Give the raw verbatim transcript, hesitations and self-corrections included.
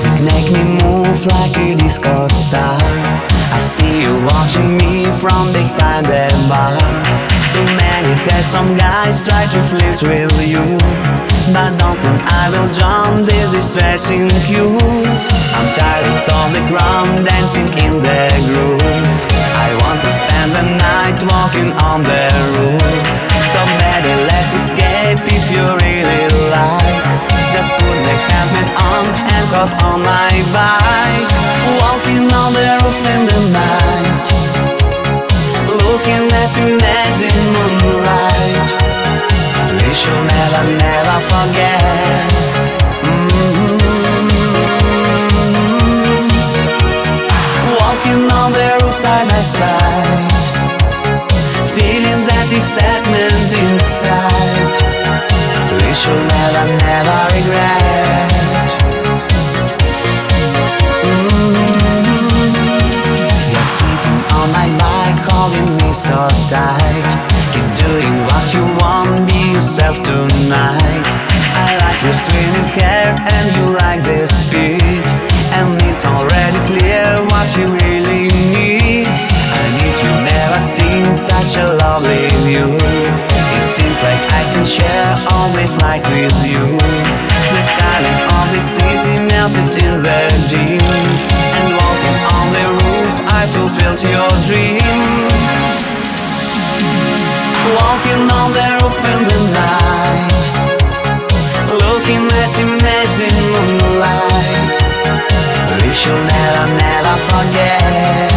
music make me move like a disco star. I see you watching me from behind the bar. Too many handsome guys try to flirt with you, but don't think I will join this distressing queue. I'm tired of the crowd dancing in the groove. I want to spend the night walking on the roof. So better let's escape if you really like. Just put the helmet on and hop on my bike. Walking on the roof in the night, looking at the amazing moonlight. We should never, never forget. Mm-hmm. Walking on the roof side by side, feeling that excitement inside. We should never, never regret. Mm-hmm. You're sitting on my bike, holding me so tight. Keep doing what you want, be yourself tonight. I like your swinging hair and you like the speed, and it's already clear what you really need. I need you, never seen such a lovely view. It seems like I can share all this night with you. The skylines of the city melted in the dim, and walking on the roof I fulfilled your dream. Walking on the roof in the night, looking at the amazing moonlight. We should never, never forget.